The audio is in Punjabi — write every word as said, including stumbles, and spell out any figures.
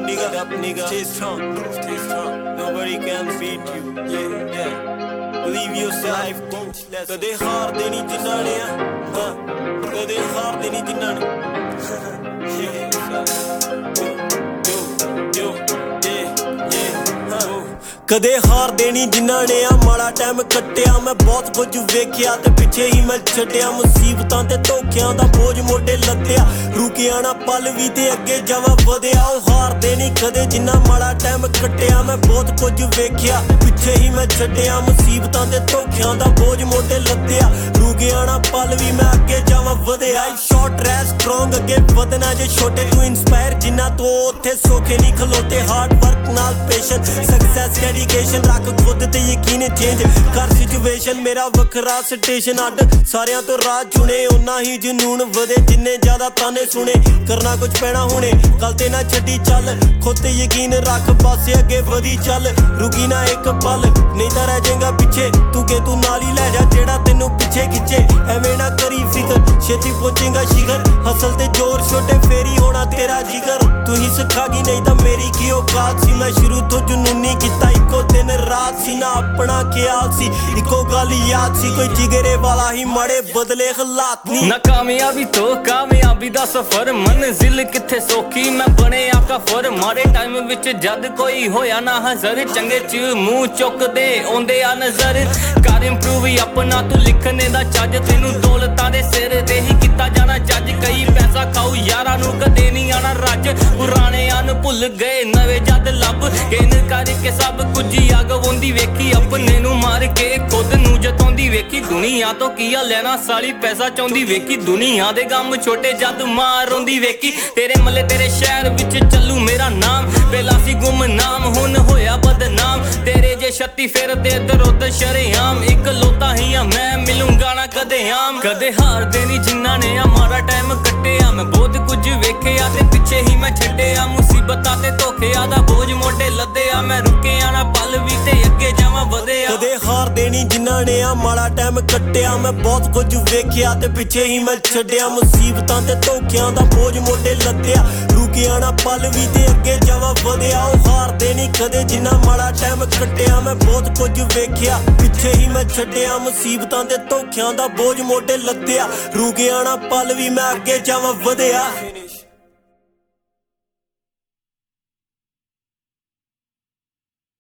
nigga, up nigga. Stay strong, stay strong. Nobody can beat you. Yeah, yeah. Believe yourself. ਕਦੇ ਹਾਰ ਦੇਣੀ ਜਿਨ੍ਹਾਂ ਨੇ ਹਾਂ ਕਦੇ ਹਾਰ ਦੇਣੀ ਜਿਨ੍ਹਾਂ ਨੇ ਕਦੇ ਹਾਰ ਦੇਣੀ ਜਿਨ੍ਹਾਂ ਨੇ ਆ ਮਾੜਾ ਟਾਈਮ ਕੱਟਿਆ ਮੈਂ ਬਹੁਤ ਕੁਝ ਵੇਖਿਆ ਤੇ ਪਿੱਛੇ ਹੀ ਮੈਂ ਛੱਡਿਆ ਮੁਸੀਬਤਾਂ ਤੇ ਧੋਖਿਆਂ ਦਾ ਬੋਝ ਮੋਢੇ ਲੱਦਿਆ ਰੁਕਿਆ ਨਾ ਪਲ ਵੀ ਤੇ ਅੱਗੇ ਜਾਵਾਂ ਵਧਿਆ ਉਹ ਹਾਰ ਦੇਣੀ ਕਦੇ ਜਿੰਨਾ ਮਾੜਾ ਟਾਈਮ ਕੱਟਿਆ ਮੈਂ ਬਹੁਤ ਕੁਝ ਵੇਖਿਆ ਪਿੱਛੇ ਹੀ ਮੈਂ ਛੱਡਿਆ ਮੁਸੀਬਤਾਂ ਤੇ ਧੋਖਿਆਂ ਦਾ ਬੋਝ ਮੋਢੇ ਲੱਦਿਆ ਰੁਕਿਆ ਨਾ ਪਲ ਵੀ ਮੈਂ ਅੱਗੇ ਜਾਵਾਂ ਵਧਿਆ ਸ਼ਾਰਟ ਰੈਸ ਸਟਰੋਂਗ ਅੱਗੇ ਵਧਣਾ ਜੇ ਛੋਟੇ ਤੂੰ ਇਨਸਪਾਇਰ ਜਿੰਨਾ ਤੋਂ ਉੱਥੇ ਸੌਖੇ ਨਹੀਂ ਖਲੋਤੇ ਹਾਰਡ ਵਰਕ ਨਾਲ ਪੇਸ਼ੈਂਸ ਸਕਸੈਸ ਡੈਡੀਕੇਸ਼ਨ ਰੱਖ ਖੁਦ ਤੇ ਯਕੀਨ ਚੇਂਜ ਕਰ ਸਿਚੁਏਸ਼ਨ ਮੇਰਾ ਵੱਖਰਾ ਸਟੇਸ਼ਨ ਅੱਡ ਸਾਰਿਆਂ ਤੋਂ ਰਾਹ ਚੁਣੇ ਓਨਾ ਹੀ ਜਨੂਨ ਵਧੇ ਜਿੰਨੇ ਜ਼ਿਆਦਾ ਤਾਨੇ ਸੁਣੇ ਕਰਨਾ ਕੁਝ ਪੈਣਾ ਹੁਣੇ ਕੱਲ ਤੇ ਨਾ ਛੱਡੀ ਚੱਲ ਖੁਦ ਤੇ ਯਕੀਨ ਰੱਖ ਪਾਸੇ ਅੱਗੇ ਵਧੀ ਚੱਲ ਰੁਕੀ ਨਾ ਇੱਕ ਪਲ ਨਹੀਂ ਤਾਂ ਰਹਿ ਜਾਏਗਾ ਪਿੱਛੇ ਤੂੰ ਕਿ ਤੂੰ ਨਾਲ ਹੀ ਲੈ ਜਾ ਜਿਹੜਾ ਤੈਨੂੰ ਪਿੱਛੇ ਖਿੱਚੇ ਐਵੇਂ ਨਾ ਕਰੀ ਫਿਕਰ ਛੇਤੀ ਪਹੁੰਚੇਗਾ ਸ਼ਿਖਰ ਹਸਲ ਤੇ ਜ਼ੋਰ ਛੋਟੇ ਫੇਰੀ ਹੋਣਾ ਤੇਰਾ ਜਿਗਰ ਤੂੰ ਹੀ ਸਿਖਾਗੀ ਨਹੀਂ ਤਾਂ ਮੇਰੀ ਕੀ ਔਕਾਤ ਸੀ ਮੈਂ ਸ਼ੁਰੂ ਤੋਂ ਜਨੂਨੀ ਕੀਤਾ ਇੱਕੋ ਦਿਨ ਰਾਤ ਸੀ ਨਾ ਆਪਣਾ ਖਿਆਲ ਸੀ ਇੱਕੋ ਗੱਲ ਯਾਦ ਸੀ ਕੋਈ ਜਿਗਰੇ ਵਾਲਾ ਹੀ ਮਾੜੇ ਬਦਲੇ ਹਾਲਾਤ ਨਹੀਂ ਨਾ ਕਾਮਯਾਬੀ ਤੋਂ ਕਾਮਯਾਬੀ ਦਾ ਸਫ਼ਰ ਮੰਜ਼ਿਲ ਕਿੱਥੇ ਸੌਖੀ ਮੈਂ ਬਣਿਆ ਕਫਰ ਮਾੜੇ ਟਾਈਮ ਵਿੱਚ ਜਦ ਕੋਈ ਹੋਇਆ ਨਾ ਹਜ਼ਰ ਚੰਗੇ ਚ ਮੂੰਹ ਚੁੱਕਦੇ ਆਉਂਦੇ ਆ ਨਜ਼ਰ ਕਰ ਇੰਪਰੂਵ ਆਪਣਾ ਤੂੰ ਲਿਖਣੇ ਦਾ ਚੱਜ ਤੈਨੂੰ ਦੌਲਤਾਂ ਦੇ ਸਿਰ ਤੇ ਹੀ ਕੀਤਾ ਜਾਣਾ ਜੱਜ ਕਈ ਪੈਸਾ ਖਾਊ ਯਾਰਾਂ ਨੂੰ ਕਦੇ ਨਹੀਂ ਆਣਾ ਰੱਜ ਪੁਰਾਣਿਆਂ ਨੂੰ ਭੁੱਲ ਗਏ ਨਵੇਂ ਜਦ ਲੱਭ ਕਿਨ ਕਰਕੇ ਸਭ ਕੁਝ ਅੱਗ ਆਉਂਦੀ ਵੇਖੀ ਆਪਣੇ ਨੂੰ ਮਾਰ ਕੇ ਖੁਦ ਨੂੰ ਜਤਾਉਂਦੀ ਵੇਖੀ ਦੁਨੀਆ ਤੋਂ ਕੀ ਆ ਲੈਣਾ ਸਾਲੀ ਪੈਸਾ ਚਾਹੁੰਦੀ ਵੇਖੀ ਦੁਨੀਆ ਦੇ ਗਮ ਛੋਟੇ ਜਦ ਮਾਰ ਆਉਂਦੀ ਵੇਖੀ ਤੇਰੇ ਮੱਲੇ ਤੇਰੇ ਸ਼ਹਿਰ ਵਿੱਚ ਚੱਲੂ ਮੇਰਾ ਨਾਮ ਪਹਿਲਾਂ ਸੀ ਗੁੰਮਨਾਮ ਹੁਣ ਹੋਇਆ ਬਦਨਾਮ ਤੇਰੇ ਜੇ ਛੱਤੀ ਫਿਰਦੇ ਇੱਧਰ ਉੱਧਰ ਸ਼ਰੇਆਮ ਇੱਕ ਲੋਤਾ ਹੀ ਆ ਮੈਂ ਮਿਲੂੰਗਾ ਨਾ ਕਦੇ ਆਮ ਕਦੇ ਹਾਰਦੇ ਨਹੀਂ ਜਿਨ੍ਹਾਂ ਨੇ ਆ ਮਾੜਾ ਟਾਈਮ ਕੱਟਿਆ ਮੈਂ ਬਹੁਤ ਕੁਝ ਵੇਖਿਆ ਤੇ ਪਿੱਛੇ ਹੀ ਮੈਂ ਛੱਡਿਆ ਮੁਸੀਬਤਾਂ ਤੇ ਧੋਖਿਆਂ ਦਾ ਬੋਝ ਮੋਢੇ ਲੱਦਿਆ ਮੈਂ ਰੁਕਿਆ ਨਾ ਪਲ ਵੀ ਤੇ ਅੱਗੇ ਜਾਵਾਂ ਵਧਿਆ ਕਦੇ ਹਾਰ ਦੇਣੀ ਜਿਨ੍ਹਾਂ ਨੇ ਆ ਮਾੜਾ ਟਾਈਮ ਕੱਟਿਆ ਮੈਂ ਬਹੁਤ ਕੁਝ ਵੇਖਿਆ ਤੇ ਪਿੱਛੇ ਹੀ ਮੈਂ ਛੱਡਿਆ ਮੁਸੀਬਤਾਂ ਤੇ ਧੋਖਿਆਂ ਦਾ ਬੋਝ ਮੋਢੇ ਲੱਦਿਆ ਰੁਕਿਆ ਨਾ ਪਲ ਵੀ ਤੇ ਅੱਗੇ ਜਾਵਾਂ ਵਧਿਆ ਉਹ ਹਾਰ ਦੇਣੀ ਕਦੇ ਜਿੰਨਾ ਮਾੜਾ ਟਾਈਮ ਕੱਟਿਆ ਮੈਂ ਬਹੁਤ ਕੁਝ ਵੇਖਿਆ ਪਿੱਛੇ ਹੀ ਮੈਂ ਛੱਡਿਆ ਮੁਸੀਬਤਾਂ ਤੇ ਧੋਖਿਆਂ ਦਾ ਬੋਝ ਮੋਢੇ ਲੱਦਿਆ ਰੁਕਿਆ ਨਾ ਪਲ ਵੀ ਮੈਂ ਅੱਗੇ ਜਾਵਾਂ ਵਧਿਆ।